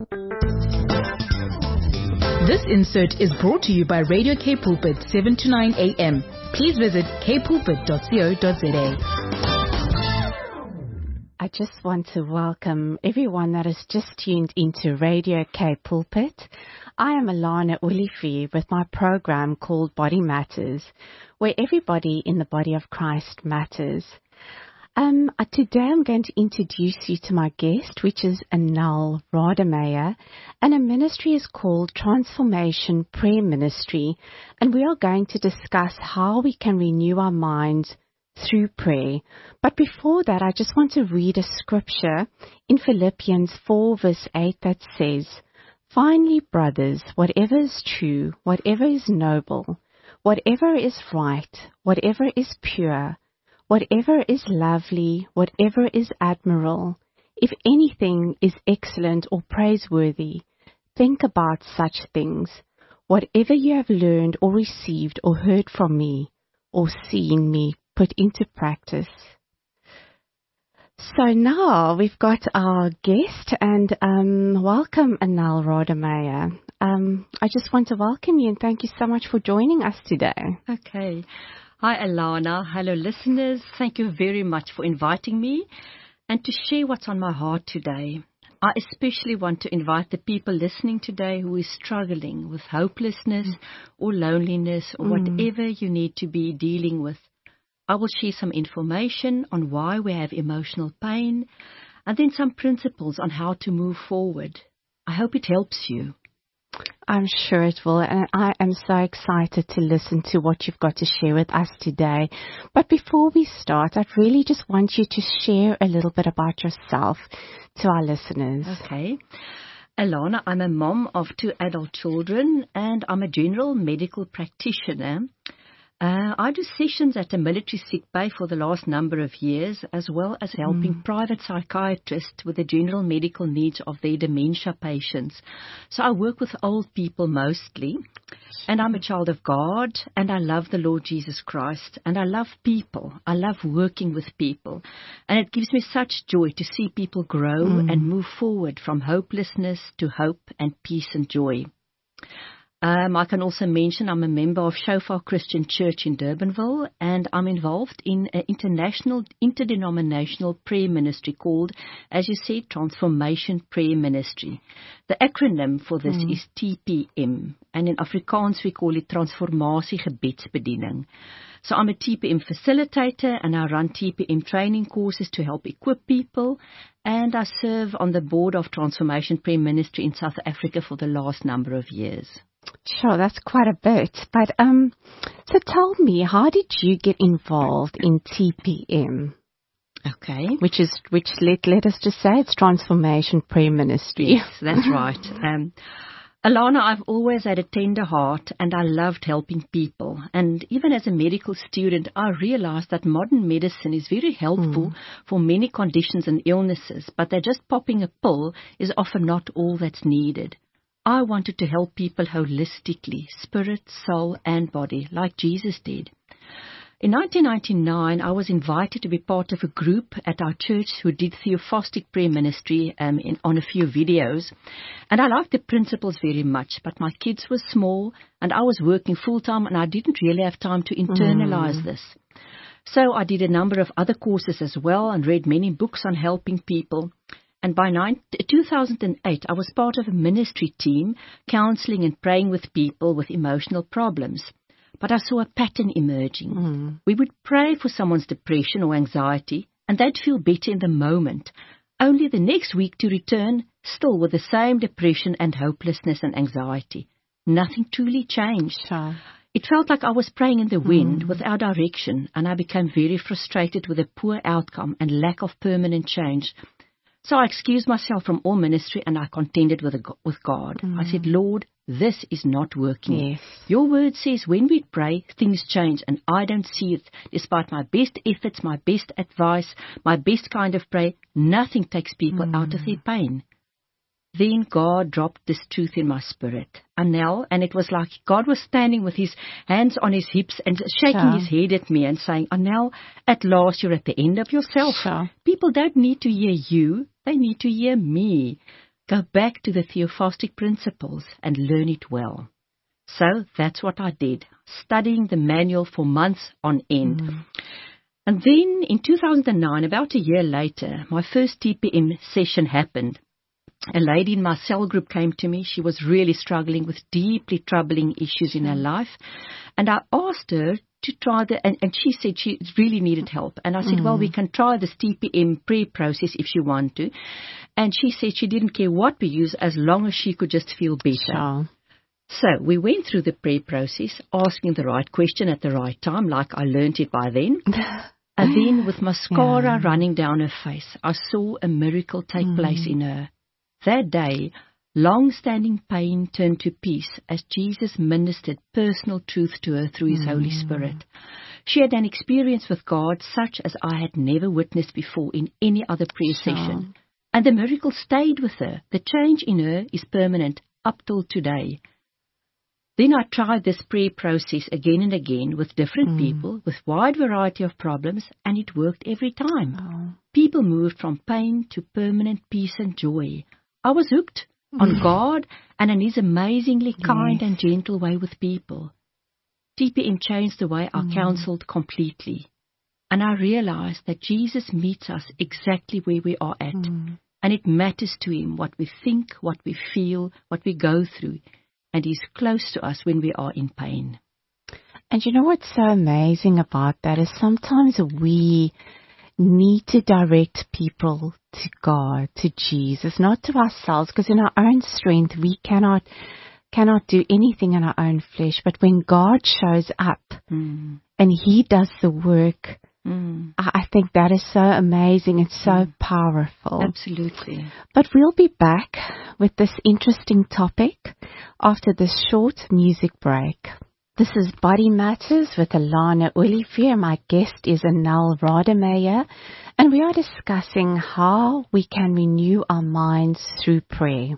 This insert is brought to you by Radio K Pulpit 7 to 9 a.m. Please visit kpulpit.co.za. I just want to welcome everyone that has just tuned into Radio K Pulpit. I am Alana Ulifi with my program called Body Matters, where everybody in the body of Christ matters. Today I'm going to introduce you to my guest, which is Anel Rademacher, and a ministry is called Transformation Prayer Ministry, and we are going to discuss how we can renew our minds through prayer. But before that, I just want to read a scripture in Philippians 4 verse 8 that says, "Finally, brothers, whatever is true, whatever is noble, whatever is right, whatever is pure, whatever is lovely, whatever is admirable, if anything is excellent or praiseworthy, think about such things. Whatever you have learned or received or heard from me or seen me put into practice." So now we've got our guest, and welcome, Anel Rademacher. I just want to welcome you and thank you so much for joining us today. Okay. Hi, Alana. Hello, listeners. Thank you very much for inviting me and to share what's on my heart today. I especially want to invite the people listening today who is struggling with hopelessness or loneliness or whatever you need to be dealing with. I will share some information on why we have emotional pain and then some principles on how to move forward. I hope it helps you. I'm sure it will, and I am so excited to listen to what you've got to share with us today. But before we start, I'd really just want you to share a little bit about yourself to our listeners. Okay. Alana, I'm a mom of 2 adult children, and I'm a general medical practitioner. I do sessions at a military sick bay for the last number of years, as well as helping private psychiatrists with the general medical needs of their dementia patients. So I work with old people mostly, and I'm a child of God, and I love the Lord Jesus Christ, and I love people. I love working with people, and it gives me such joy to see people grow and move forward from hopelessness to hope and peace and joy. I can also mention I'm a member of Shofar Christian Church in Durbanville, and I'm involved in an international, interdenominational prayer ministry called, as you said, Transformation Prayer Ministry. The acronym for this is TPM, and in Afrikaans we call it Transformasie Gebedsbediening. So I'm a TPM facilitator, and I run TPM training courses to help equip people, and I serve on the board of Transformation Prayer Ministry in South Africa for the last number of years. Sure, that's quite a bit. But so tell me, how did you get involved in TPM? Okay. Which let us just say it's Transformation Prayer Ministry. Yes, that's right. Alana, I've always had a tender heart, and I loved helping people. And even as a medical student, I realized that modern medicine is very helpful for many conditions and illnesses, but that just popping a pill is often not all that's needed. I wanted to help people holistically, spirit, soul, and body, like Jesus did. In 1999, I was invited to be part of a group at our church who did theophostic prayer ministry on a few videos. And I liked the principles very much, but my kids were small, and I was working full-time, and I didn't really have time to internalize this. So I did a number of other courses as well and read many books on helping people. And by 2008, I was part of a ministry team, counseling and praying with people with emotional problems. But I saw a pattern emerging. We would pray for someone's depression or anxiety, and they'd feel better in the moment, only the next week to return still with the same depression and hopelessness and anxiety. Nothing truly changed. Sure. It felt like I was praying in the wind without direction, and I became very frustrated with the poor outcome and lack of permanent change. So I excused myself from all ministry, and I contended with God. I said, Lord, this is not working. Yes. Your word says when we pray, things change, and I don't see it. Despite my best efforts, my best advice, my best kind of prayer, nothing takes people out of their pain. Then God dropped this truth in my spirit. Anel, and it was like God was standing with his hands on his hips and shaking his head at me and saying, Anel, at last you're at the end of yourself. People don't need to hear you. They need to hear me. Go back to the Theophostic principles and learn it well. So that's what I did, studying the manual for months on end. And then in 2009, about a year later, my first TPM session happened. A lady in my cell group came to me. She was really struggling with deeply troubling issues in her life. And I asked her to try and she said she really needed help. And I said, well, we can try this TPM prayer process if you want to. And she said she didn't care what we use as long as she could just feel better. Sure. So we went through the prayer process, asking the right question at the right time, like I learned it by then. And then with mascara running down her face, I saw a miracle take place in her. That day, long-standing pain turned to peace as Jesus ministered personal truth to her through His Holy Spirit. She had an experience with God such as I had never witnessed before in any other prayer session. And the miracle stayed with her. The change in her is permanent up till today. Then I tried this prayer process again and again with different people, with wide variety of problems, and it worked every time. People moved from pain to permanent peace and joy. I was hooked on God and on His amazingly kind and gentle way with people. TPM changed the way I counseled completely. And I realized that Jesus meets us exactly where we are at. And it matters to Him what we think, what we feel, what we go through. And He's close to us when we are in pain. And you know what's so amazing about that is sometimes we need to direct people to God, to Jesus, not to ourselves, because in our own strength we cannot do anything in our own flesh. But when God shows up and He does the work, I think that is so amazing. It's so powerful. Absolutely. But we'll be back with this interesting topic after this short music break. This is Body Matters with Alana Olivier. My guest is Anel Rademacher, and we are discussing how we can renew our minds through prayer.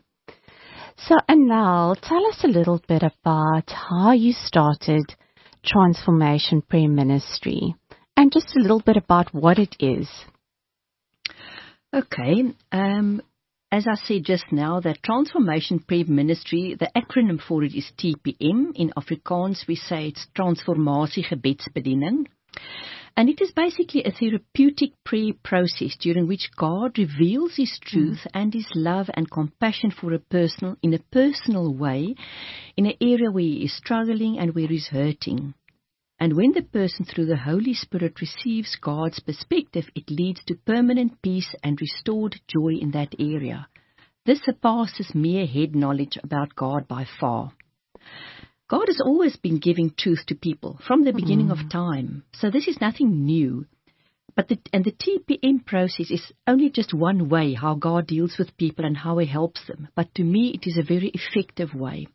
So Anel, tell us a little bit about how you started Transformation Prayer Ministry, and just a little bit about what it is. Okay. As I said just now, the Transformation Prayer Ministry, the acronym for it is TPM. In Afrikaans, we say it's Transformasie Gebedsbediening. And it is basically a therapeutic prayer process during which God reveals His truth and His love and compassion for in a personal way, in an area where he is struggling and where he is hurting. And when the person through the Holy Spirit receives God's perspective, it leads to permanent peace and restored joy in that area. This surpasses mere head knowledge about God by far. God has always been giving truth to people from the beginning of time, so this is nothing new. But the TPM process is only just one way how God deals with people and how He helps them. But to me, it is a very effective way.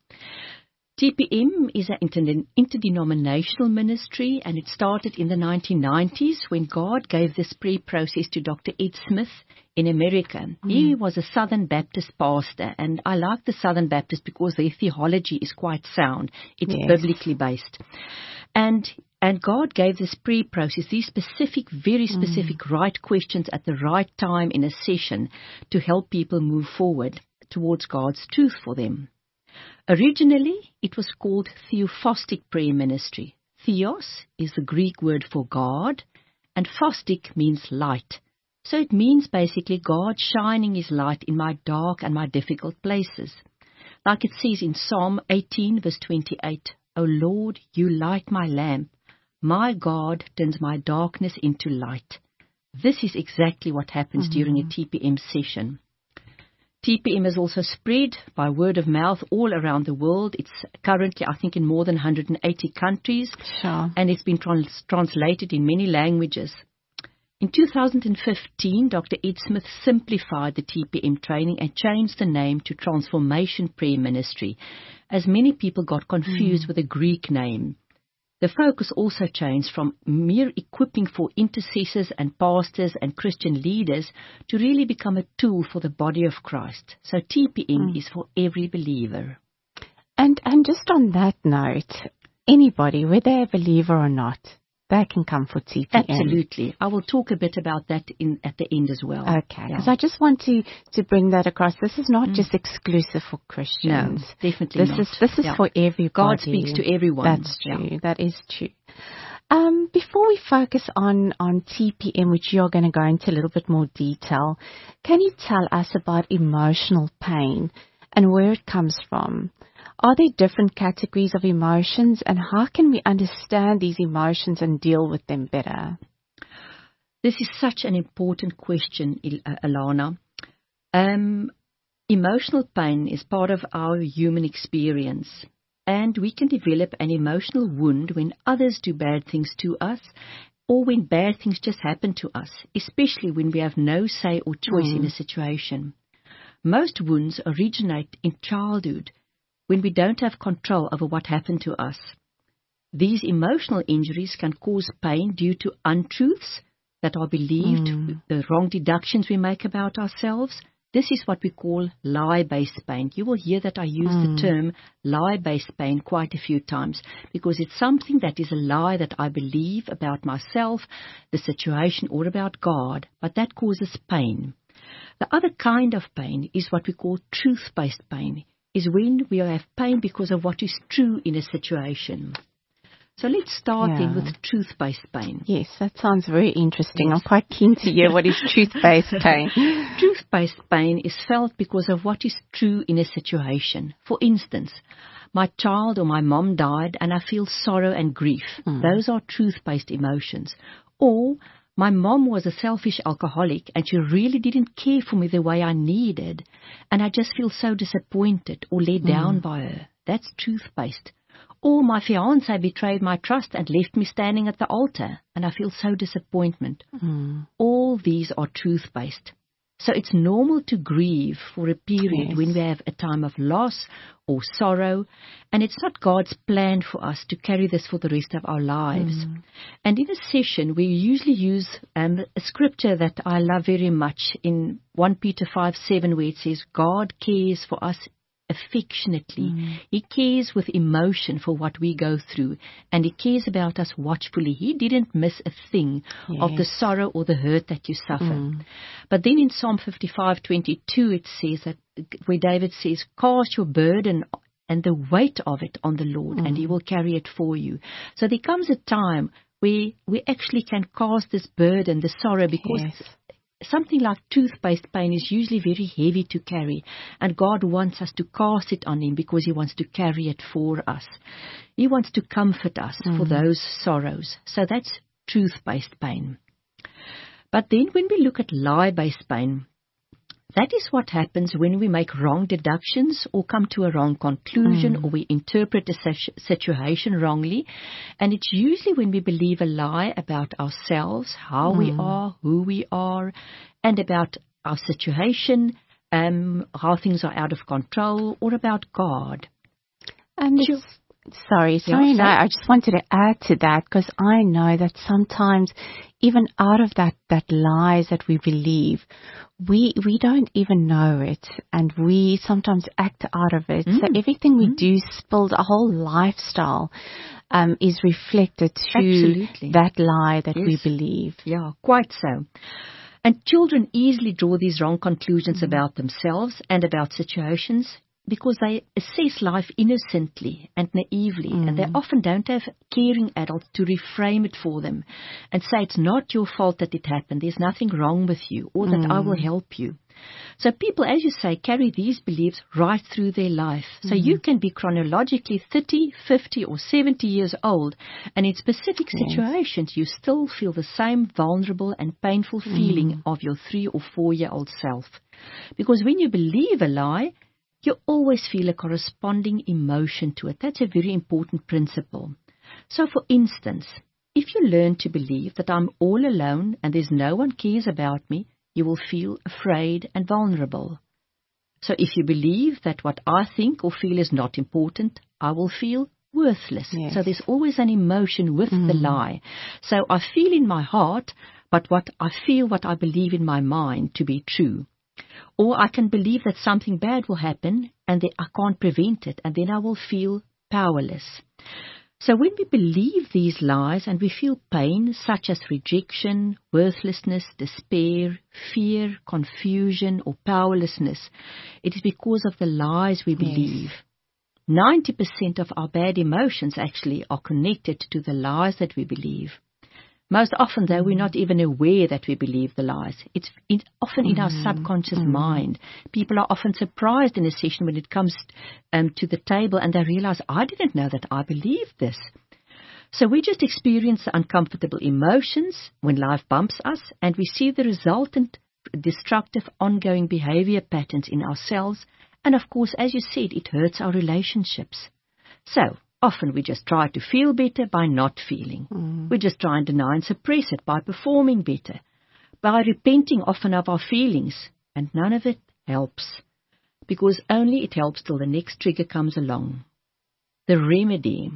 TPM is an interdenominational ministry, and it started in the 1990s when God gave this prayer process to Dr. Ed Smith in America. He was a Southern Baptist pastor, and I like the Southern Baptist because their theology is quite sound. It's biblically based. And God gave this prayer process, these specific, very specific right questions at the right time in a session to help people move forward towards God's truth for them. Originally, it was called Theophostic Prayer Ministry. Theos is the Greek word for God, and phostic means light. So it means basically God shining His light in my dark and my difficult places. Like it says in Psalm 18, verse 28, O Lord, you light my lamp. My God turns my darkness into light. This is exactly what happens during a TPM session. TPM is also spread by word of mouth all around the world. It's currently, I think, in more than 180 countries. Sure. And it's been translated in many languages. In 2015, Dr. Ed Smith simplified the TPM training and changed the name to Transformation Prayer Ministry, as many people got confused with the Greek name. The focus also changed from mere equipping for intercessors and pastors and Christian leaders to really become a tool for the body of Christ. So TPM is for every believer. And just on that note, anybody, whether they're a believer or not, they can come for TPM. Absolutely. I will talk a bit about that at the end as well. Okay, because I just want to bring that across. This is not just exclusive for No, Christians. definitely not. This is for everybody. God speaks to everyone. That's true. That is true. Before we focus on TPM, which you're going to go into a little bit more detail, can you tell us about emotional pain and where it comes from? Are there different categories of emotions, and how can we understand these emotions and deal with them better? This is such an important question, Alana. Emotional pain is part of our human experience, and we can develop an emotional wound when others do bad things to us, or when bad things just happen to us, especially when we have no say or choice in a situation. Most wounds originate in childhood, when we don't have control over what happened to us. These emotional injuries can cause pain due to untruths that are believed, the wrong deductions we make about ourselves. This is what we call lie-based pain. You will hear that I use the term lie-based pain quite a few times, because it's something that is a lie that I believe about myself, the situation, or about God, but that causes pain. The other kind of pain is what we call truth-based pain, is when we have pain because of what is true in a situation. So let's start then with truth-based pain. Yes, that sounds very interesting. Yes. I'm quite keen to hear what is truth-based pain. Truth-based pain is felt because of what is true in a situation. For instance, my child or my mom died and I feel sorrow and grief. Those are truth-based emotions. Or my mom was a selfish alcoholic and she really didn't care for me the way I needed, and I just feel so disappointed or let down by her. That's truth-based. Or my fiancé betrayed my trust and left me standing at the altar, and I feel so disappointment. All these are truth-based. So it's normal to grieve for a period when we have a time of loss or sorrow, and it's not God's plan for us to carry this for the rest of our lives. And in a session, we usually use a scripture that I love very much in 1 Peter 5:7, where it says, God cares for us affectionately. He cares with emotion for what we go through, and He cares about us watchfully. He didn't miss a thing of the sorrow or the hurt that you suffer. But then in Psalm 55:22 it says that, where David says, cast your burden and the weight of it on the Lord, and He will carry it for you. So there comes a time where we actually can cast this burden, the sorrow, because something like truth-based pain is usually very heavy to carry, and God wants us to cast it on Him because He wants to carry it for us. He wants to comfort us for those sorrows. So that's truth-based pain. But then when we look at lie-based pain, that is what happens when we make wrong deductions or come to a wrong conclusion, or we interpret a situation wrongly. And it's usually when we believe a lie about ourselves, how we are, who we are, and about our situation, how things are out of control, or about God. And Sorry, no, I just wanted to add to that, because I know that sometimes even out of that lies that we believe, we don't even know it, and we sometimes act out of it. So everything we do spills, our whole lifestyle is reflected through that lie that we believe. Yeah, quite so. And children easily draw these wrong conclusions about themselves and about situations, because they assess life innocently and naively, and they often don't have caring adults to reframe it for them and say it's not your fault that it happened, there's nothing wrong with you, or that I will help you. So people, as you say, carry these beliefs right through their life. So you can be chronologically 30, 50 or 70 years old, and in specific situations you still feel the same vulnerable and painful feeling of your 3 or 4-year-old self. Because when you believe a lie, you always feel a corresponding emotion to it. That's a very important principle. So, for instance, if you learn to believe that I'm all alone and there's no one cares about me, you will feel afraid and vulnerable. So if you believe that what I think or feel is not important, I will feel worthless. So there's always an emotion with the lie. So I feel in my heart, but what I feel, what I believe in my mind to be true. Or I can believe that something bad will happen and that I can't prevent it, and then I will feel powerless. So when we believe these lies and we feel pain such as rejection, worthlessness, despair, fear, confusion, or powerlessness, it is because of the lies we believe. 90% of our bad emotions actually are connected to the lies that we believe. Most often, though, we're not even aware that we believe the lies. It's often in our subconscious mind. People are often surprised in a session when it comes to the table and they realize, I didn't know that I believed this. So we just experience the uncomfortable emotions when life bumps us, and we see the resultant destructive ongoing behavior patterns in ourselves. And of course, as you said, it hurts our relationships. So often we just try to feel better by not feeling. We just try and deny and suppress it by performing better, by repenting often of our feelings, and none of it helps, because only it helps till the next trigger comes along. The remedy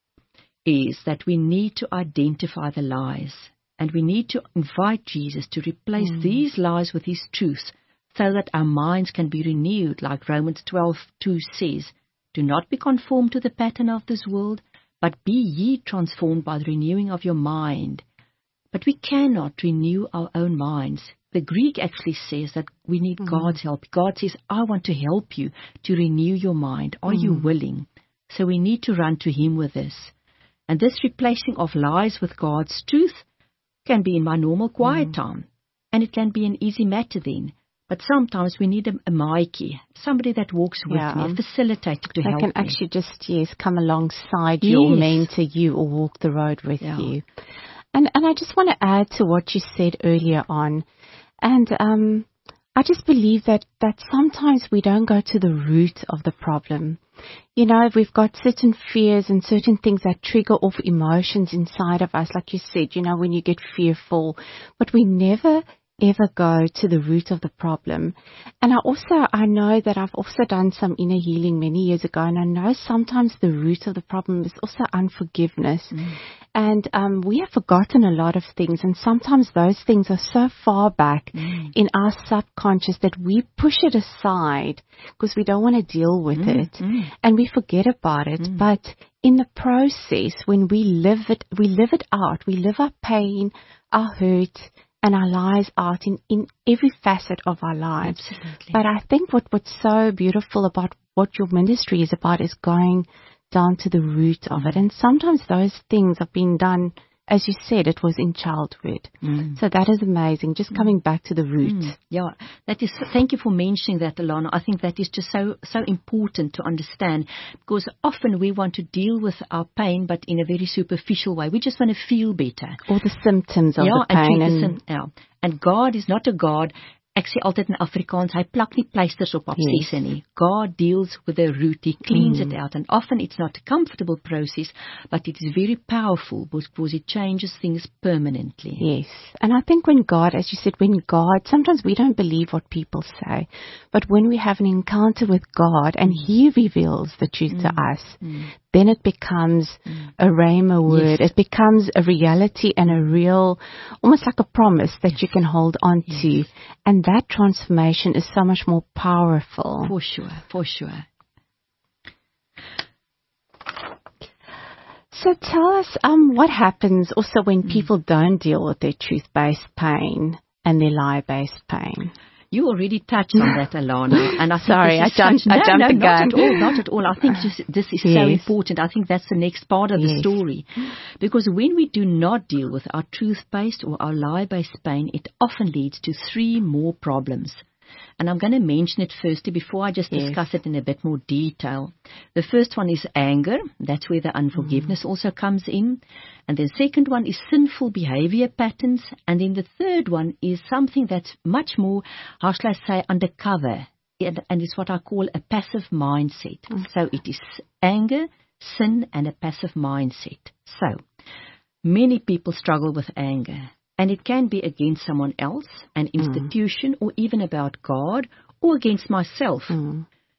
is that we need to identify the lies, and we need to invite Jesus to replace these lies with His truth, so that our minds can be renewed, like Romans 12:2 says, do not be conformed to the pattern of this world, but be ye transformed by the renewing of your mind. But we cannot renew our own minds. The Greek actually says that we need God's help. God says, I want to help you to renew your mind. Are you willing? So we need to run to Him with this. And this replacing of lies with God's truth can be in my normal quiet time. And it can be an easy matter then. But sometimes we need a maatjie, somebody that walks with me, a facilitator to help me. They can actually just, come alongside you or mentor you or walk the road with you. And I just want to add to what you said earlier on. And I just believe that sometimes we don't go to the root of the problem. You know, we've got certain fears and certain things that trigger off emotions inside of us, like you said, when you get fearful. But we never ever go to the root of the problem. And I know that I've also done some inner healing many years ago, and I know sometimes the root of the problem is also unforgiveness. And we have forgotten a lot of things, and sometimes those things are so far back in our subconscious that we push it aside because we don't want to deal with it, and we forget about it. But in the process, when we live it out, we live our pain, our hurt, and our lies out in every facet of our lives. Absolutely. But I think what's so beautiful about what your ministry is about is going down to the root of it. And sometimes those things have been done, as you said, it was in childhood. So that is amazing, just coming back to the root. Yeah, thank you for mentioning that, Alana. I think that is just so important to understand, because often we want to deal with our pain, but in a very superficial way. We just want to feel better. All the symptoms of the pain. And God is not a God. Ek sê altyd in Afrikaans, hy plak nie pleisters op abscesse nie. God deals with the root, He cleans it out. And often it's not a comfortable process, but it is very powerful because it changes things permanently. Yes. And I think when God, as you said, sometimes we don't believe what people say, but when we have an encounter with God and He reveals the truth to us, then it becomes a rhema word. Yes. It becomes a reality and a real, almost like a promise that you can hold on to. And that transformation is so much more powerful. For sure. So tell us what happens also when people don't deal with their truth-based pain and their lie-based pain. You already touched on that, Alana. And I think Sorry, I jumped the gun. Not at all. I think this is so important. I think that's the next part of the story. Because when we do not deal with our truth-based or our lie-based pain, it often leads to 3 more problems. And I'm going to mention it firstly before I just discuss it in a bit more detail. The first one is anger. That's where the unforgiveness also comes in. And the second one is sinful behavior patterns. And then the third one is something that's much more, how shall I say, undercover. And it's what I call a passive mindset. So it is anger, sin, and a passive mindset. So many people struggle with anger. And it can be against someone else, an institution, or even about God, or against myself.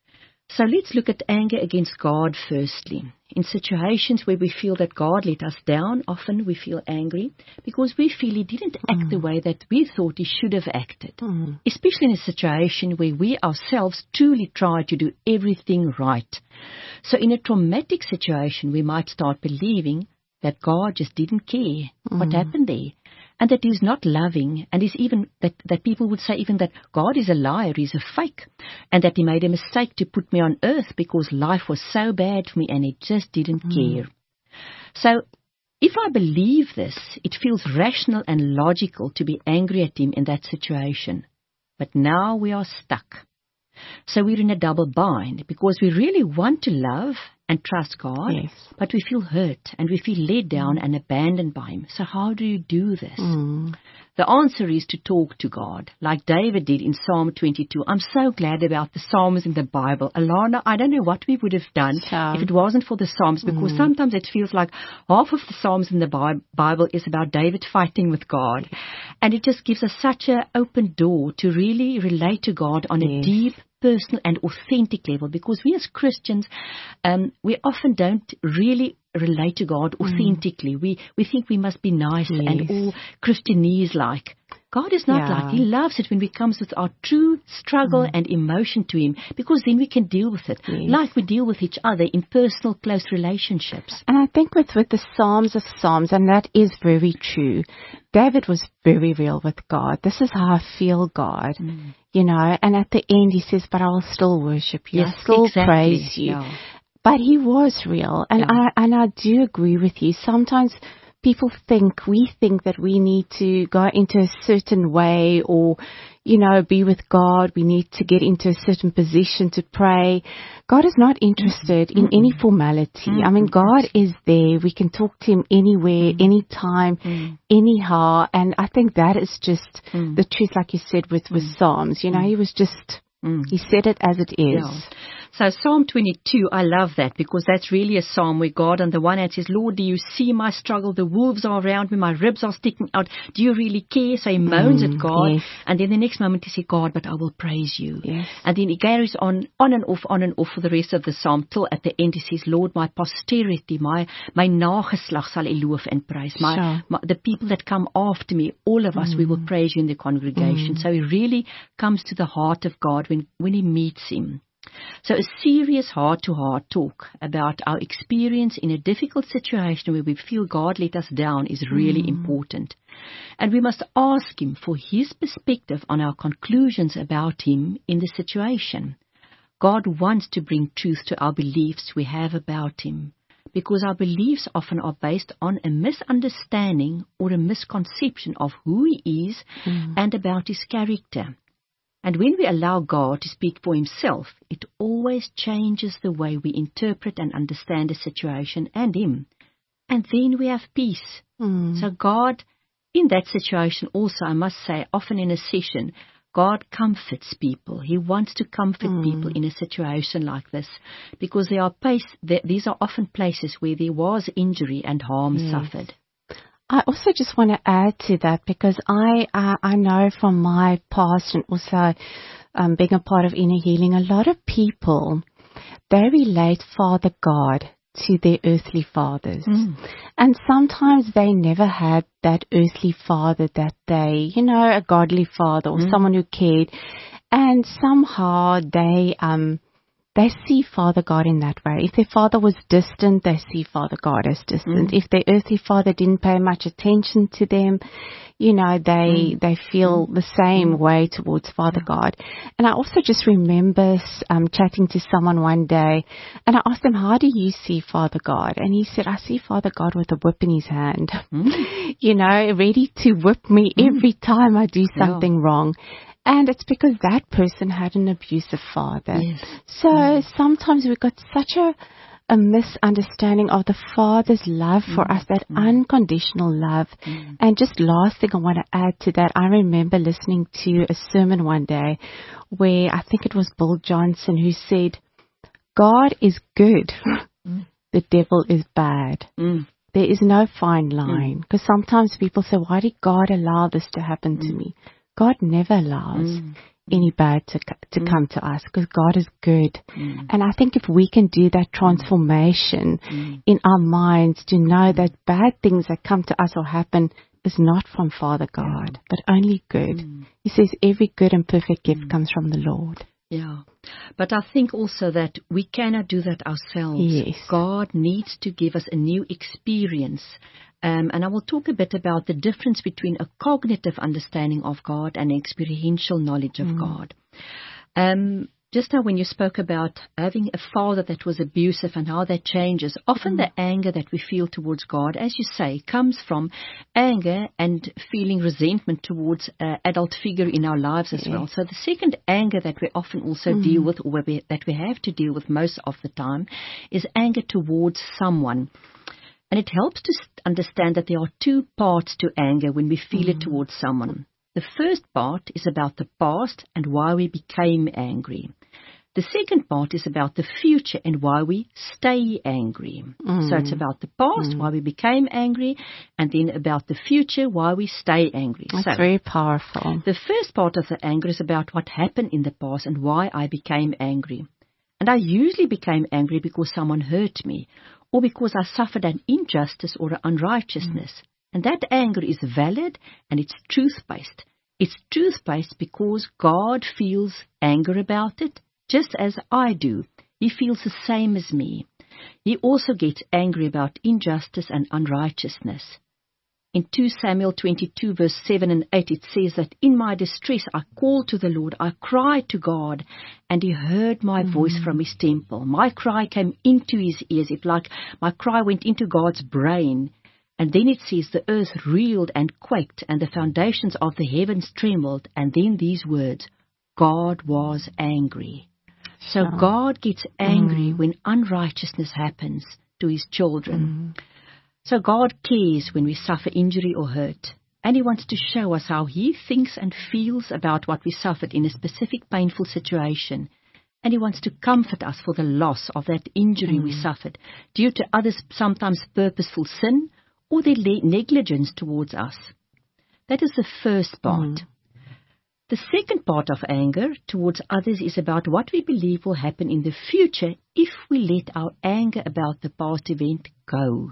So let's look at anger against God firstly. In situations where we feel that God let us down, often we feel angry because we feel He didn't act the way that we thought He should have acted. Especially in a situation where we ourselves truly try to do everything right. So in a traumatic situation, we might start believing that God just didn't care what happened there. And that He's not loving, and is even that people would say even that God is a liar, He's a fake, and that He made a mistake to put me on earth because life was so bad for me and He just didn't care. So if I believe this, it feels rational and logical to be angry at Him in that situation. But now we are stuck. So we're in a double bind because we really want to love and trust God, but we feel hurt and we feel let down and abandoned by Him. So how do you do this? The answer is to talk to God, like David did in Psalm 22. I'm so glad about the Psalms in the Bible. Alana, I don't know what we would have done if it wasn't for the Psalms, because sometimes it feels like half of the Psalms in the Bible is about David fighting with God. And it just gives us such an open door to really relate to God on a deep, personal and authentic level, because we as Christians, we often don't really relate to God authentically. We think we must be nice and all Christianese-like. God is not like. He loves it when we come with our true struggle and emotion to Him, because then we can deal with it like we deal with each other in personal, close relationships. And I think with the Psalms of Psalms, and that is very true, David was very real with God. This is how I feel, God. You know, and at the end he says, but I will still worship you. I still praise you. But he was real. And I do agree with you. Sometimes we think that we need to go into a certain way or, you know, be with God. We need to get into a certain position to pray. God is not interested in any formality. I mean, God is there. We can talk to Him anywhere, anytime, anyhow. And I think that is just the truth, like you said, with Psalms. You know, He was just, He said it as it is. So Psalm 22, I love that, because that's really a psalm where God on the one hand says, Lord, do you see my struggle? The wolves are around me. My ribs are sticking out. Do you really care? So he moans at God. And then the next moment he says, God, but I will praise you. And then he carries on and off for the rest of the psalm, till at the end he says, Lord, my posterity, my nageslag sal U loof en prys. The people that come after me, all of us, we will praise you in the congregation. So he really comes to the heart of God when he meets Him. So a serious heart-to-heart talk about our experience in a difficult situation where we feel God let us down is really important. And we must ask Him for His perspective on our conclusions about Him in the situation. God wants to bring truth to our beliefs we have about Him, because our beliefs often are based on a misunderstanding or a misconception of who He is and about His character. And when we allow God to speak for Himself, it always changes the way we interpret and understand a situation and Him. And then we have peace. So God, in that situation also, I must say, often in a session, God comforts people. He wants to comfort people in a situation like this, because these are often places where there was injury and harm suffered. I also just want to add to that, because I know from my past and also being a part of Inner Healing, a lot of people, they relate Father God to their earthly fathers. And sometimes they never had that earthly father that they, you know, a godly father or someone who cared. And somehow they see Father God in that way. If their father was distant, they see Father God as distant. If their earthly father didn't pay much attention to them, you know, they feel the same way towards Father God. And I also just remember chatting to someone one day, and I asked him, how do you see Father God? And he said, I see Father God with a whip in his hand, you know, ready to whip me every time I do something wrong. And it's because that person had an abusive father. So sometimes we've got such a misunderstanding of the Father's love for us, that unconditional love. And just last thing I want to add to that, I remember listening to a sermon one day where I think it was Bill Johnson who said, God is good, the devil is bad. There is no fine line. Because sometimes people say, why did God allow this to happen to me? God never allows. any bad to come to us, because God is good. And I think if we can do that transformation in our minds to know that bad things that come to us or happen is not from Father God, but only good. He says every good and perfect gift comes from the Lord. Yeah. But I think also that we cannot do that ourselves. Yes. God needs to give us a new experience. And I will talk a bit about the difference between a cognitive understanding of God and experiential knowledge of God. Just now when you spoke about having a father that was abusive and how that changes, often the anger that we feel towards God, as you say, comes from anger and feeling resentment towards an adult figure in our lives as well. So the second anger that we often also deal with, or that we have to deal with most of the time, is anger towards someone. And it helps to understand that there are two parts to anger when we feel it towards someone. The first part is about the past and why we became angry. The second part is about the future and why we stay angry. So it's about the past, why we became angry, and then about the future, why we stay angry. That's very powerful. The first part of the anger is about what happened in the past and why I became angry. And I usually became angry because someone hurt me, or because I suffered an injustice or an unrighteousness. And that anger is valid and it's truth-based. It's truth-based because God feels anger about it, just as I do. He feels the same as me. He also gets angry about injustice and unrighteousness. In 2 Samuel 22 verse 7 and 8 it says that in my distress I called to the Lord, I cried to God, and He heard my voice from His temple. My cry came into His ears, it's like my cry went into God's brain. And then it says the earth reeled and quaked, and the foundations of the heavens trembled, and then these words, God was angry. So God gets angry when unrighteousness happens to His children. So God cares when we suffer injury or hurt, and He wants to show us how He thinks and feels about what we suffered in a specific painful situation. And He wants to comfort us for the loss of that injury we suffered due to others' sometimes purposeful sin or their negligence towards us. That is the first part. The second part of anger towards others is about what we believe will happen in the future if we let our anger about the past event go.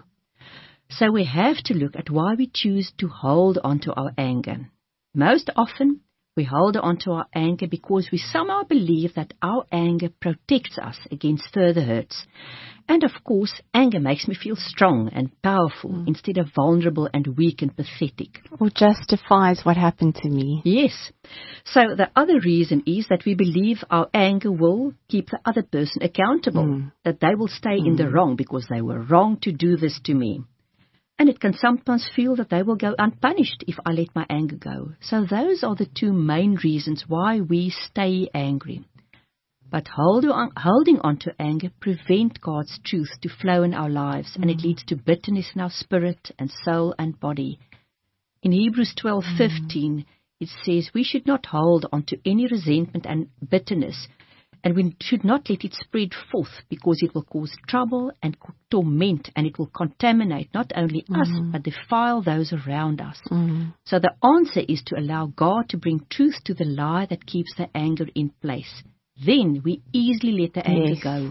So we have to look at why we choose to hold on to our anger. Most often, we hold on to our anger because we somehow believe that our anger protects us against further hurts. And of course, anger makes me feel strong and powerful instead of vulnerable and weak and pathetic. Or justifies what happened to me. Yes. So the other reason is that we believe our anger will keep the other person accountable, that they will stay in the wrong because they were wrong to do this to me. And it can sometimes feel that they will go unpunished if I let my anger go. So those are the two main reasons why we stay angry. But holding on to anger prevents God's truth to flow in our lives, and it leads to bitterness in our spirit and soul and body. In Hebrews 12:15, it says we should not hold on to any resentment and bitterness, and we should not let it spread forth, because it will cause trouble and torment, and it will contaminate not only us, but defile those around us. So the answer is to allow God to bring truth to the lie that keeps the anger in place. Then we easily let the anger go.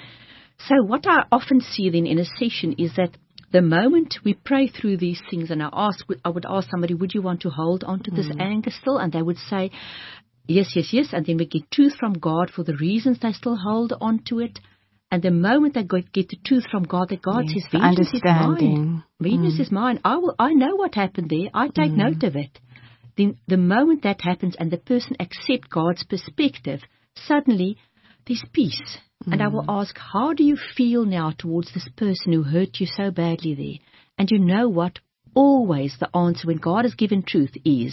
So what I often see then in a session is that the moment we pray through these things, and I would ask somebody, would you want to hold on to this anger still? And they would say, yes, yes, yes. And then we get truth from God for the reasons they still hold on to it. And the moment they get the truth from God, that God says, vengeance is mine. Vengeance is mine. I know what happened there. I take note of it. Then the moment that happens and the person accepts God's perspective, suddenly there's peace. And I will ask, how do you feel now towards this person who hurt you so badly there? And you know what? Always the answer when God has given truth is,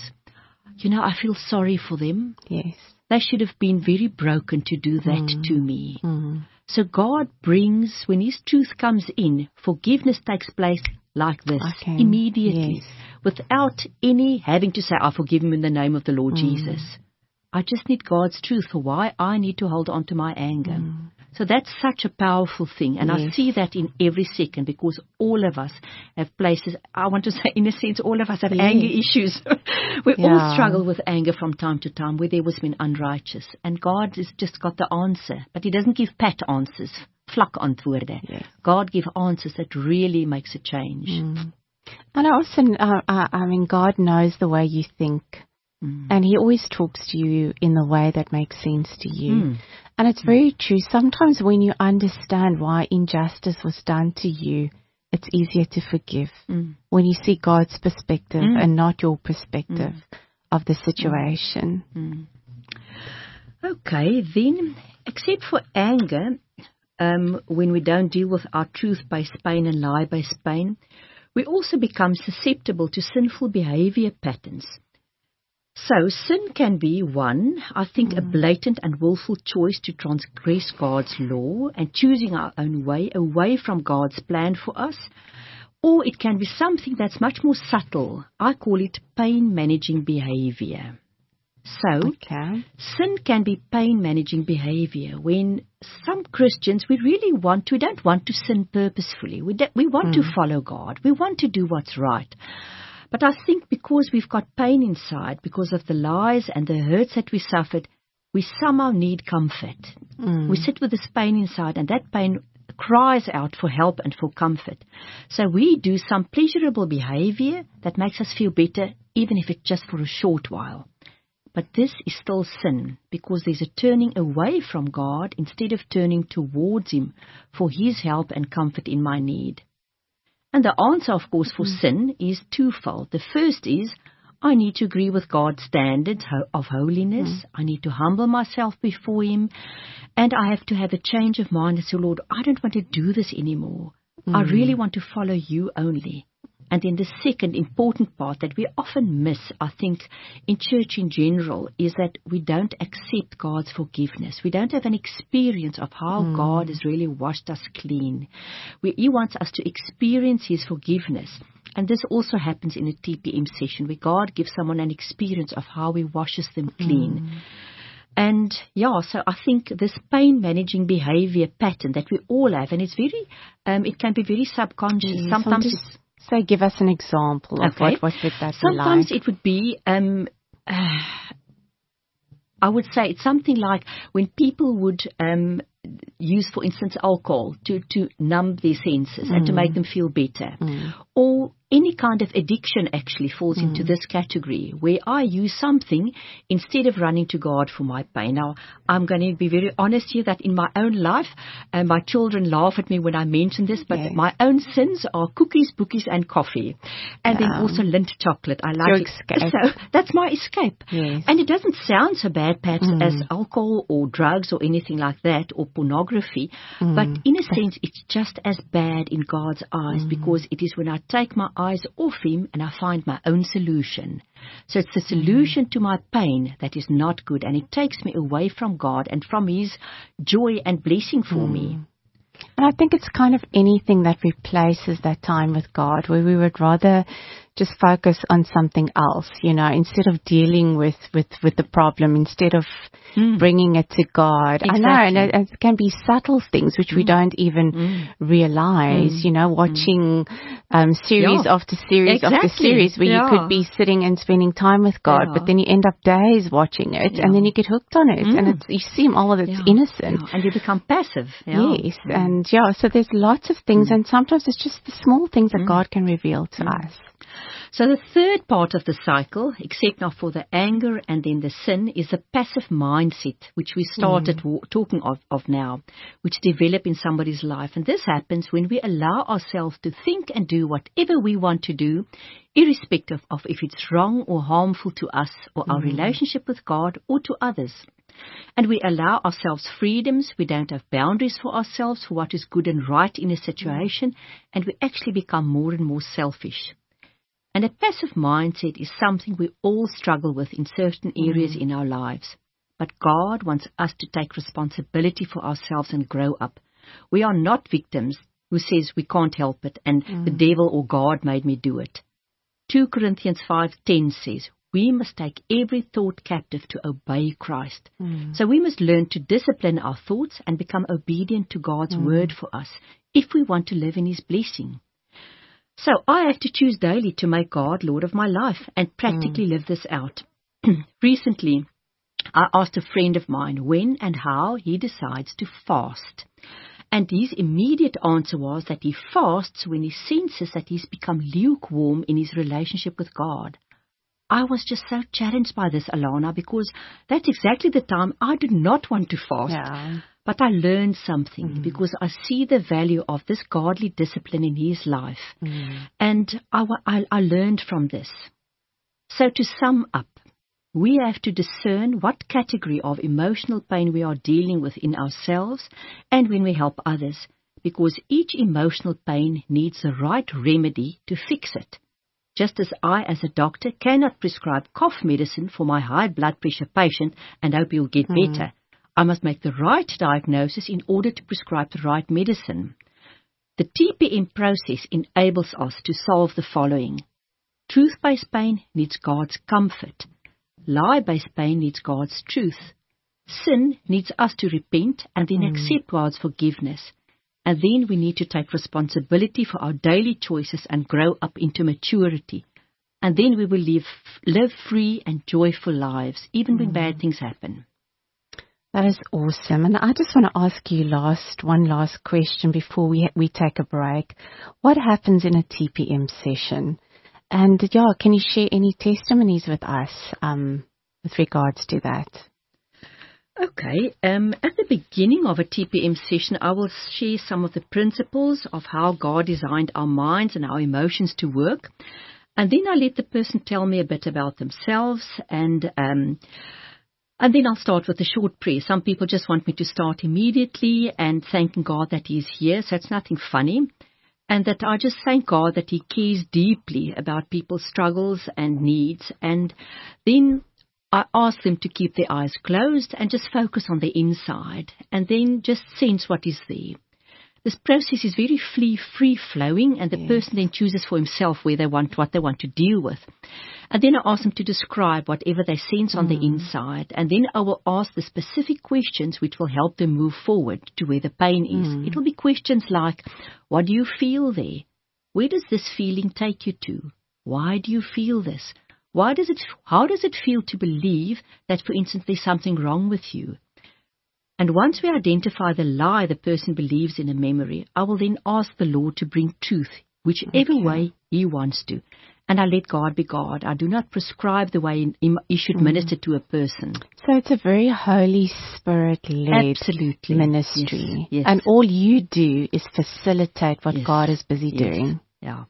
I feel sorry for them. Yes. They should have been very broken to do that to me. So God brings, when His truth comes in, forgiveness takes place like this, immediately, without any having to say, I forgive him in the name of the Lord Jesus. I just need God's truth for why I need to hold on to my anger. So that's such a powerful thing. And I see that in every second, because all of us have places, I want to say, in a sense, all of us have anger issues. We all struggle with anger from time to time, where there was been unrighteous. And God has just got the answer. But He doesn't give pat answers, vlak antwoorde. Yes. God gives answers that really makes a change. And I mean, God knows the way you think. And He always talks to you in the way that makes sense to you. And it's very true. Sometimes when you understand why injustice was done to you, it's easier to forgive. When you see God's perspective and not your perspective of the situation. Okay, then, except for anger, when we don't deal with our truth-based pain and lie-based pain, we also become susceptible to sinful behavior patterns. So sin can be, one, I think, a blatant and willful choice to transgress God's law and choosing our own way away from God's plan for us. Or it can be something that's much more subtle. I call it pain-managing behavior. So, sin can be pain-managing behavior when some Christians, we don't want to sin purposefully. We want to follow God. We want to do what's right. But I think because we've got pain inside, because of the lies and the hurts that we suffered, we somehow need comfort. We sit with this pain inside, and that pain cries out for help and for comfort. So we do some pleasurable behavior that makes us feel better, even if it's just for a short while. But this is still sin, because there's a turning away from God instead of turning towards Him for His help and comfort in my need. And the answer, of course, for sin is twofold. The first is, I need to agree with God's standards of holiness. I need to humble myself before Him. And I have to have a change of mind and say, Lord, I don't want to do this anymore. I really want to follow You only. And then the second important part that we often miss, I think, in church in general, is that we don't accept God's forgiveness. We don't have an experience of how God has really washed us clean. He wants us to experience His forgiveness. And this also happens in a TPM session, where God gives someone an experience of how He washes them clean. And so I think this pain-managing behavior pattern that we all have, and it's very, it can be very subconscious. Sometimes it's... So give us an example of what would that be like. Sometimes it would be, I would say it's something like when people would use, for instance, alcohol to numb their senses and to make them feel better. Or any kind of addiction actually falls into this category, where I use something instead of running to God for my pain. Now, I'm going to be very honest here that in my own life, my children laugh at me when I mention this, but my own sins are cookies, bookies, and coffee. And then also Lindt chocolate. I like it. Escape. So that's my escape. Yes. And it doesn't sound so bad, perhaps, as alcohol or drugs or anything like that, or pornography. But in a sense, it's just as bad in God's eyes, because it is when I take my eyes off Him and I find my own solution. So it's the solution to my pain that is not good, and it takes me away from God and from His joy and blessing for me. And I think it's kind of anything that replaces that time with God, where we would rather just focus on something else, instead of dealing with the problem, instead of bringing it to God. Exactly. I know, and it can be subtle things which we don't even realize, watching series after series after series, where you could be sitting and spending time with God, but then you end up days watching it, and then you get hooked on it, and you seem all of it's innocent. And you become passive. Yes, and so there's lots of things, and sometimes it's just the small things that God can reveal to us. So the third part of the cycle, except now for the anger and then the sin, is the passive mindset, which we started talking of now, which develop in somebody's life. And this happens when we allow ourselves to think and do whatever we want to do, irrespective of if it's wrong or harmful to us or our relationship with God or to others. And we allow ourselves freedoms. We don't have boundaries for ourselves for what is good and right in a situation, and we actually become more and more selfish. And a passive mindset is something we all struggle with in certain areas in our lives. But God wants us to take responsibility for ourselves and grow up. We are not victims who says we can't help it and the devil or God made me do it. 2 Corinthians 5:10 says, we must take every thought captive to obey Christ. So we must learn to discipline our thoughts and become obedient to God's word for us if we want to live in His blessing. So I have to choose daily to make God Lord of my life and practically live this out. Recently, I asked a friend of mine when and how he decides to fast. And his immediate answer was that he fasts when he senses that he's become lukewarm in his relationship with God. I was just so challenged by this, Alana, because that's exactly the time I did not want to fast. Yeah. But I learned something because I see the value of this godly discipline in his life. And I learned from this. So to sum up, we have to discern what category of emotional pain we are dealing with in ourselves and when we help others, because each emotional pain needs the right remedy to fix it. Just as I, as a doctor, cannot prescribe cough medicine for my high blood pressure patient and hope he'll get better, I must make the right diagnosis in order to prescribe the right medicine. The TPM process enables us to solve the following. Truth-based pain needs God's comfort. Lie-based pain needs God's truth. Sin needs us to repent and then accept God's forgiveness. And then we need to take responsibility for our daily choices and grow up into maturity. And then we will live free and joyful lives, even when bad things happen. That is awesome. And I just want to ask you one last question before we take a break. What happens in a TPM session? And can you share any testimonies with us with regards to that? Okay. At the beginning of a TPM session, I will share some of the principles of how God designed our minds and our emotions to work. And then I let the person tell me a bit about themselves, and then I'll start with a short prayer. Some people just want me to start immediately and thanking God that He's here, so it's nothing funny. And that I just thank God that He cares deeply about people's struggles and needs. And then I ask them to keep their eyes closed and just focus on the inside. And then just sense what is there. This process is very free-flowing, and the person then chooses for himself what they want to deal with. And then I ask them to describe whatever they sense on the inside. And then I will ask the specific questions which will help them move forward to where the pain is. It will be questions like, what do you feel there? Where does this feeling take you to? Why do you feel this? How does it feel to believe that, for instance, there's something wrong with you? And once we identify the lie the person believes in a memory, I will then ask the Lord to bring truth, whichever way He wants to. And I let God be God. I do not prescribe the way He should minister to a person. So it's a very Holy Spirit-led ministry. Yes. And all you do is facilitate what God is busy doing. Yeah.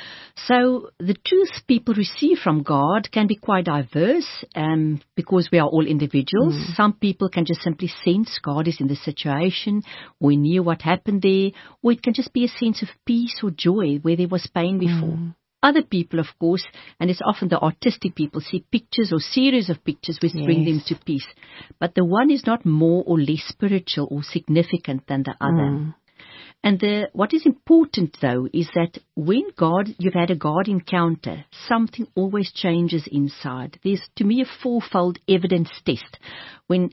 So the truth people receive from God can be quite diverse because we are all individuals. Some people can just simply sense God is in the situation, or knew what happened there, or it can just be a sense of peace or joy where there was pain before. Other people, of course, and it's often the artistic people, see pictures or series of pictures which bring them to peace. But the one is not more or less spiritual or significant than the other. And what is important, though, is that when you've had a God encounter, something always changes inside. There's, to me, a fourfold evidence test when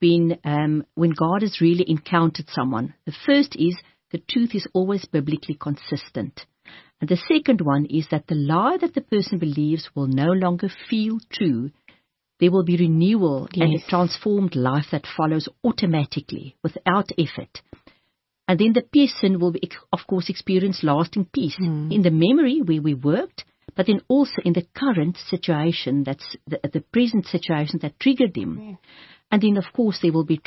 when God has really encountered someone. The first is the truth is always biblically consistent. And the second one is that the lie that the person believes will no longer feel true. There will be renewal and a transformed life that follows automatically, without effort. And then the person will, of course, experience lasting peace in the memory where we worked, but then also in the current situation, that's the present situation that triggered him. And then, of course, there will be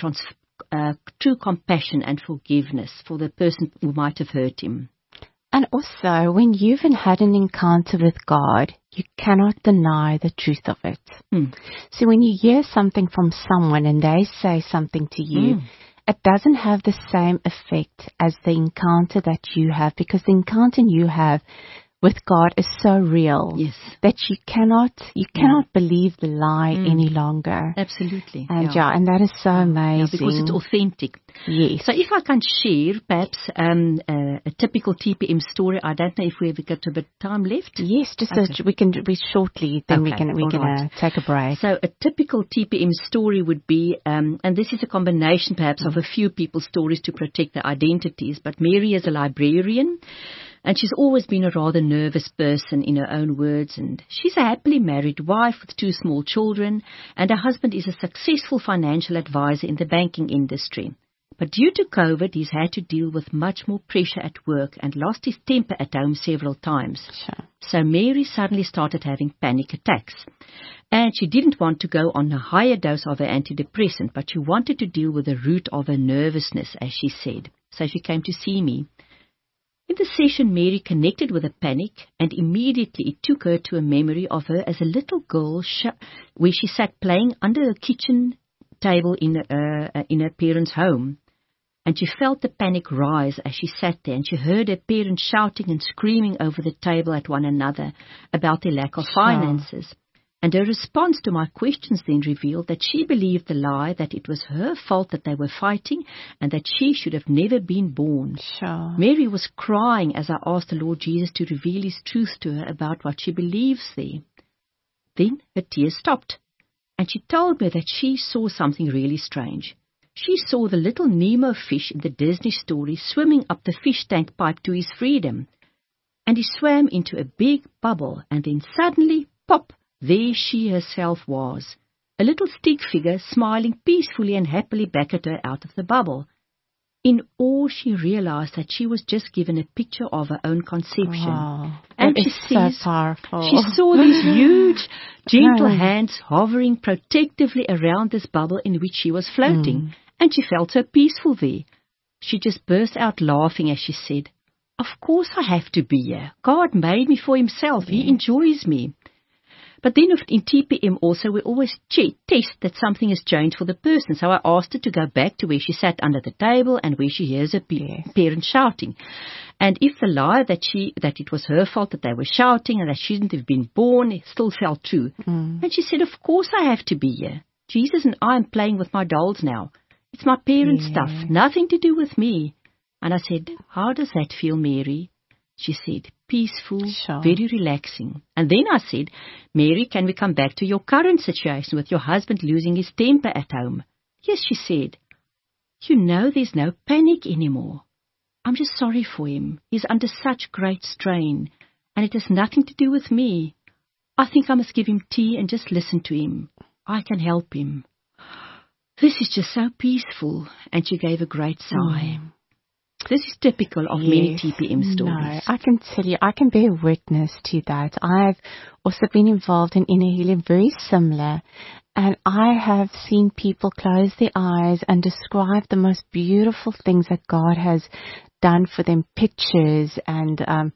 true compassion and forgiveness for the person who might have hurt him. And also, when you've had an encounter with God, you cannot deny the truth of it. So when you hear something from someone and they say something to you, it doesn't have the same effect as the encounter that you have, because the encounter you have with God is so real Yes. that you cannot believe the lie any longer. Absolutely. And and that is so amazing. Because it's authentic. Yes. So if I can share perhaps a typical TPM story, I don't know if we have got a bit of time left. Yes, just so we can be shortly, then we're gonna take a break. So a typical TPM story would be, and this is a combination perhaps of a few people's stories to protect their identities, but Mary is a librarian, and she's always been a rather nervous person in her own words, and she's a happily married wife with 2 small children, and her husband is a successful financial advisor in the banking industry. But due to COVID, he's had to deal with much more pressure at work and lost his temper at home several times. Sure. So Mary suddenly started having panic attacks. And she didn't want to go on a higher dose of her antidepressant, but she wanted to deal with the root of her nervousness, as she said. So she came to see me. In the session, Mary connected with the panic, and immediately it took her to a memory of her as a little girl where she sat playing under a kitchen table in her parents' home. And she felt the panic rise as she sat there, and she heard her parents shouting and screaming over the table at one another about their lack of finances. And her response to my questions then revealed that she believed the lie that it was her fault that they were fighting and that she should have never been born. Sure. Mary was crying as I asked the Lord Jesus to reveal his truth to her about what she believes there. Then her tears stopped, and she told me that she saw something really strange. She saw the little Nemo fish in the Disney story swimming up the fish tank pipe to his freedom. And he swam into a big bubble, and then suddenly, pop, there she herself was, a little stick figure smiling peacefully and happily back at her out of the bubble. In awe, she realized that she was just given a picture of her own conception. Wow. And That is so powerful. She saw these huge, gentle hands hovering protectively around this bubble in which she was floating, and she felt so peaceful there. She just burst out laughing as she said, "Of course I have to be here. God made me for himself. He enjoys me." But then in TPM also, we always test that something has changed for the person. So I asked her to go back to where she sat under the table and where she hears her parents shouting. And if the lie that it was her fault that they were shouting and that she shouldn't have been born, it still felt true. And she said, "Of course I have to be here. Jesus and I am playing with my dolls now. It's my parents' stuff, nothing to do with me." And I said, "How does that feel, Mary?" She said, "Peaceful, very relaxing." And then I said, "Mary, can we come back to your current situation with your husband losing his temper at home?" "Yes," she said. "You know there's no panic anymore. I'm just sorry for him. He's under such great strain, and it has nothing to do with me. I think I must give him tea and just listen to him. I can help him. This is just so peaceful." And she gave a great sigh. This is typical of many TPM stories. No, I can tell you, I can bear witness to that. I've also been involved in inner healing, very similar. And I have seen people close their eyes and describe the most beautiful things that God has done for them, pictures. And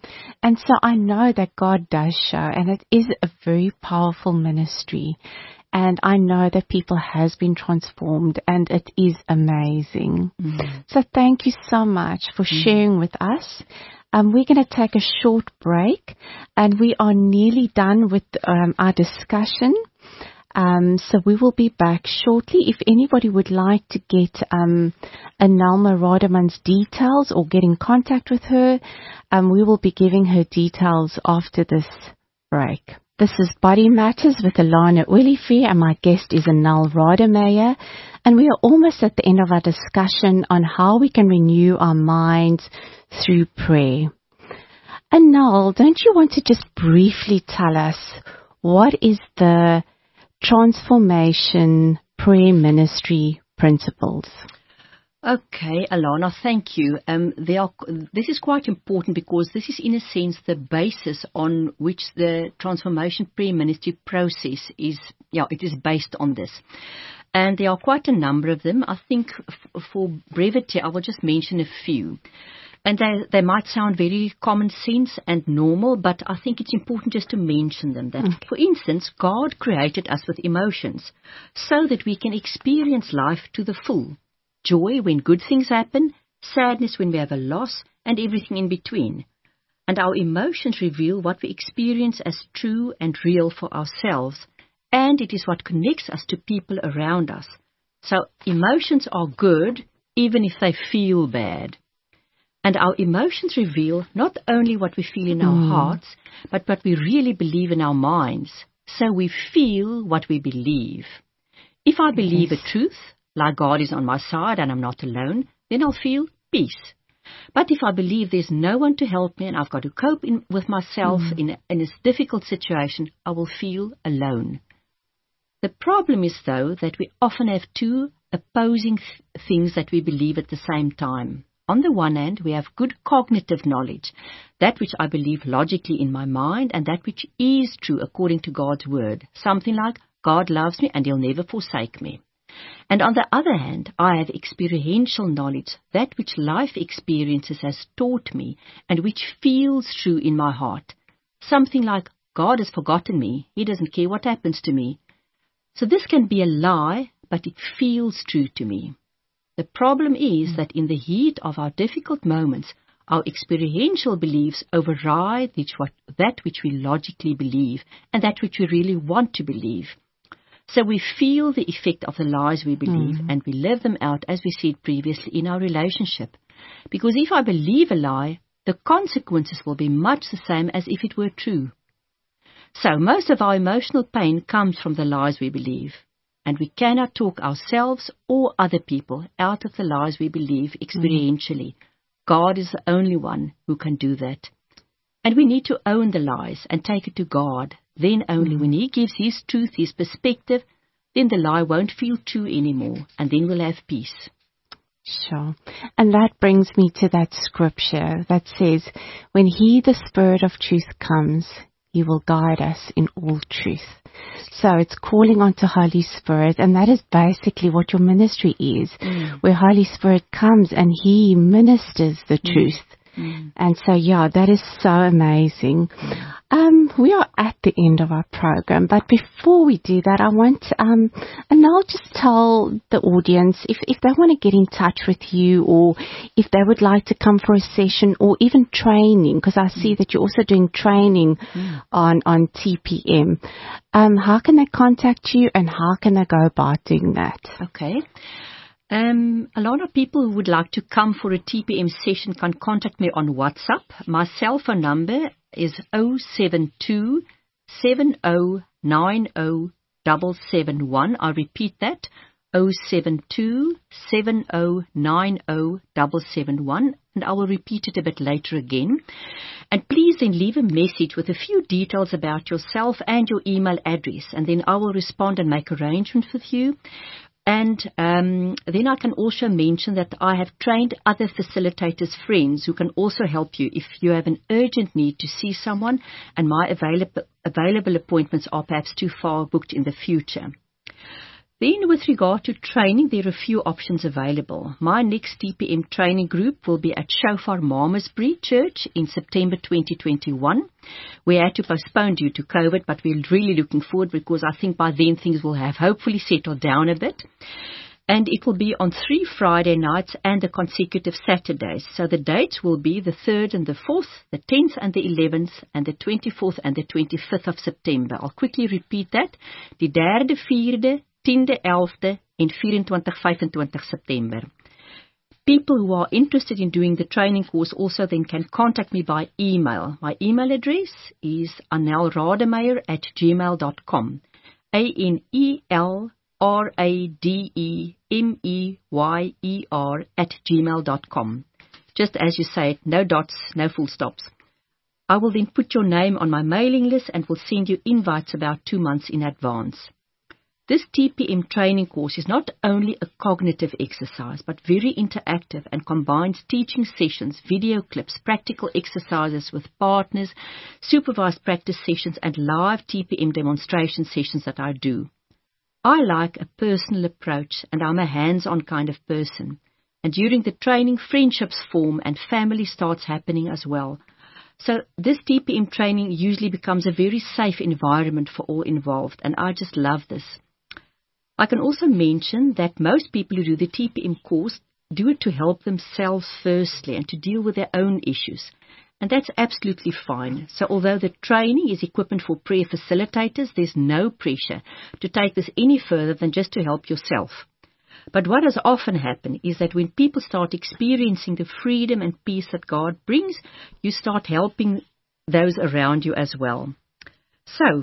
so I know that God does show, and it is a very powerful ministry. And I know that people has been transformed, and it is amazing. So thank you so much for sharing with us. We're going to take a short break, and we are nearly done with our discussion. So we will be back shortly. If anybody would like to get Anelma Rademann's details or get in contact with her, we will be giving her details after this break. This is Body Matters with Alana Ulifi, and my guest is Anel Rademeyer. And we are almost at the end of our discussion on how we can renew our minds through prayer. Anel, don't you want to just briefly tell us what is the Transformation Prayer Ministry principles? Okay, Alana, thank you. This is quite important because this is, in a sense, the basis on which the Transformation Prayer Ministry process is. It is based on this. And there are quite a number of them. I think for brevity, I will just mention a few. And they might sound very common sense and normal, but I think it's important just to mention them. That, for instance, God created us with emotions so that we can experience life to the full. Joy when good things happen, sadness when we have a loss, and everything in between. And our emotions reveal what we experience as true and real for ourselves, and it is what connects us to people around us. So emotions are good, even if they feel bad. And our emotions reveal not only what we feel in our hearts, but what we really believe in our minds. So we feel what we believe. If I believe a truth, like God is on my side and I'm not alone, then I'll feel peace. But if I believe there's no one to help me and I've got to cope with myself in this difficult situation, I will feel alone. The problem is, though, that we often have two opposing things that we believe at the same time. On the one hand, we have good cognitive knowledge, that which I believe logically in my mind and that which is true according to God's word. Something like, God loves me and He'll never forsake me. And on the other hand, I have experiential knowledge, that which life experiences has taught me and which feels true in my heart. Something like, God has forgotten me, He doesn't care what happens to me. So this can be a lie, but it feels true to me. The problem is that in the heat of our difficult moments, our experiential beliefs override that which we logically believe and that which we really want to believe. So we feel the effect of the lies we believe and we live them out, as we said previously, in our relationship. Because if I believe a lie, the consequences will be much the same as if it were true. So most of our emotional pain comes from the lies we believe. And we cannot talk ourselves or other people out of the lies we believe experientially. God is the only one who can do that. And we need to own the lies and take it to God. Then only when He gives His truth, His perspective, then the lie won't feel true anymore, and then we'll have peace. Sure. And that brings me to that scripture that says, when He, the Spirit of truth, comes, He will guide us in all truth. So it's calling on to Holy Spirit, and that is basically what your ministry is, where Holy Spirit comes and He ministers the truth. And so, yeah, that is so amazing. We are at the end of our program, but before we do that, I want, and I'll just tell the audience if they want to get in touch with you, or if they would like to come for a session or even training, because I see that you're also doing training on TPM. How can they contact you and how can they go about doing that? Okay. A lot of people who would like to come for a TPM session can contact me on WhatsApp. My cell phone number is 072 7090 771. I repeat that, 072 7090 771. And I will repeat it a bit later again. And please then leave a message with a few details about yourself and your email address. And then I will respond and make arrangements with you. And then I can also mention that I have trained other facilitators' friends who can also help you if you have an urgent need to see someone and my available appointments are perhaps too far booked in the future. Then with regard to training, there are a few options available. My next TPM training group will be at Shofar Malmesbury Church in September 2021. We had to postpone due to COVID, but we're really looking forward because I think by then things will have hopefully settled down a bit. And it will be on 3 Friday nights and the consecutive Saturdays. So the dates will be the 3rd and the 4th, the 10th and the 11th, and the 24th and the 25th of September. I'll quickly repeat that. Die 3de, 4de, 10de, 11de en 24-25 September. People who are interested in doing the training course also then can contact me by email. My email address is anelrademeyer@gmail.com. ANELRADEMEYER@gmail.com. Just as you say it, no dots, no full stops. I will then put your name on my mailing list and will send you invites about 2 months in advance. This TPM training course is not only a cognitive exercise, but very interactive and combines teaching sessions, video clips, practical exercises with partners, supervised practice sessions, and live TPM demonstration sessions that I do. I like a personal approach, and I'm a hands-on kind of person. And during the training, friendships form and family starts happening as well. So this TPM training usually becomes a very safe environment for all involved, and I just love this. I can also mention that most people who do the TPM course do it to help themselves firstly and to deal with their own issues. And that's absolutely fine. So although the training is equipment for prayer facilitators, there's no pressure to take this any further than just to help yourself. But what has often happened is that when people start experiencing the freedom and peace that God brings, you start helping those around you as well. So,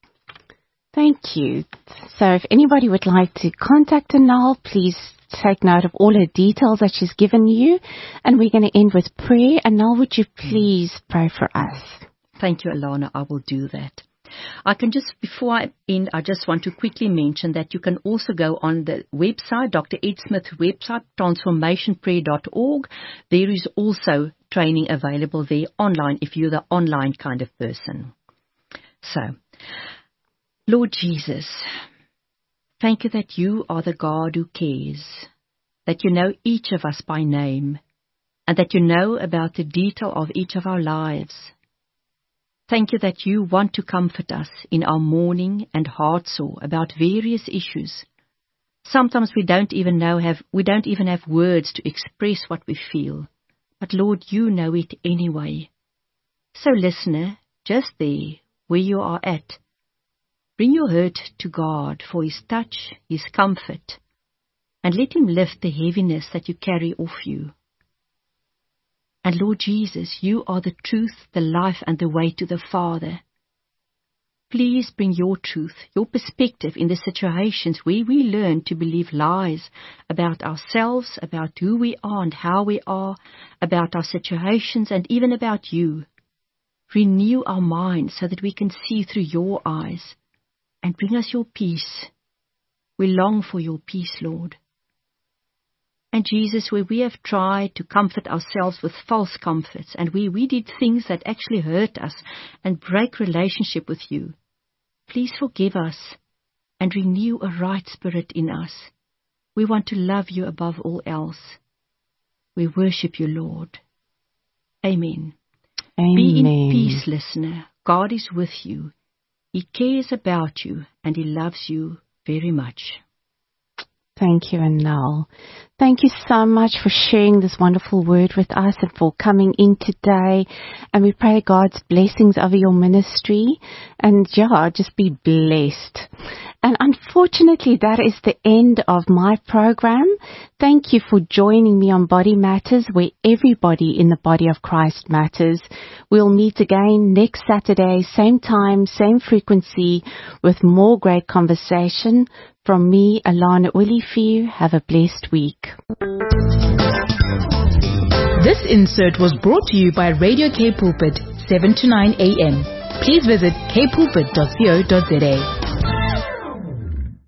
thank you. So if anybody would like to contact Anal, please take note of all her details that she's given you. And we're going to end with prayer. Anal, would you please pray for us? Thank you, Alana. I will do that. Before I end, I just want to quickly mention that you can also go on the website, Dr. Ed Smith's website, transformationprayer.org. There is also training available there online if you're the online kind of person. So, Lord Jesus, thank you that you are the God who cares, that you know each of us by name, and that you know about the detail of each of our lives. Thank you that you want to comfort us in our mourning and heartsore about various issues. Sometimes we don't even have words to express what we feel. But Lord, you know it anyway. So listener, just there, where you are at, bring your hurt to God for His touch, His comfort, and let Him lift the heaviness that you carry off you. And Lord Jesus, you are the truth, the life, and the way to the Father. Please bring your truth, your perspective in the situations where we learn to believe lies about ourselves, about who we are and how we are, about our situations, and even about you. Renew our minds so that we can see through your eyes, and bring us your peace. We long for your peace, Lord. And Jesus, where we have tried to comfort ourselves with false comforts, and we did things that actually hurt us and break relationship with you, please forgive us and renew a right spirit in us. We want to love you above all else. We worship you, Lord. Amen. Amen. Be in peace, listener. God is with you. He cares about you, and He loves you very much. Thank you, Anal. Thank you so much for sharing this wonderful word with us and for coming in today. And we pray God's blessings over your ministry. And just be blessed. And unfortunately, that is the end of my program. Thank you for joining me on Body Matters, where everybody in the body of Christ matters. We'll meet again next Saturday, same time, same frequency, with more great conversation. From me, Alana Ulifi, have a blessed week. This insert was brought to you by Radio K Pulpit, 7 to 9 a.m. Please visit kpulpit.co.za.